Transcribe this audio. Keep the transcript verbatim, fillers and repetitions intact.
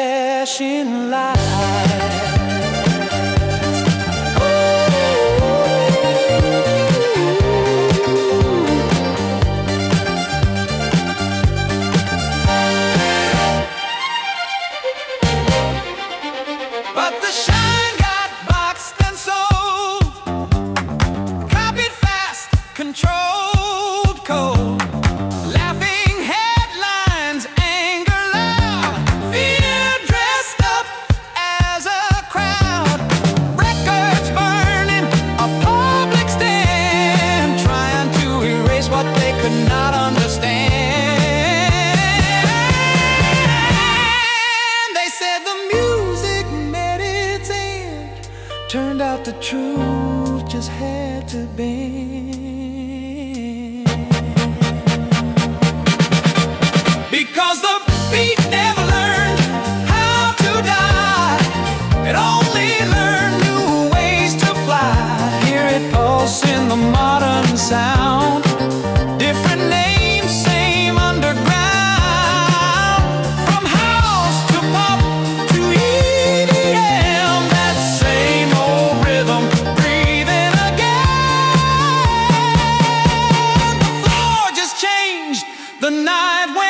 flashing lights. But the shine got boxed and sold, copied fast, controlled cold. Laughing headlines, anger loud, fear dressed up as a crowd. Records burning, a public stand, trying to erase what they could not understand. They said the music made its end, turned out the truth just had to bend. Because the beat never learned how to die, it only learned new ways to fly. Hear it pulse in the modern sound, different names, same underground. From house to pop to E D M, that same old rhythm breathing again. The floor just changed the night when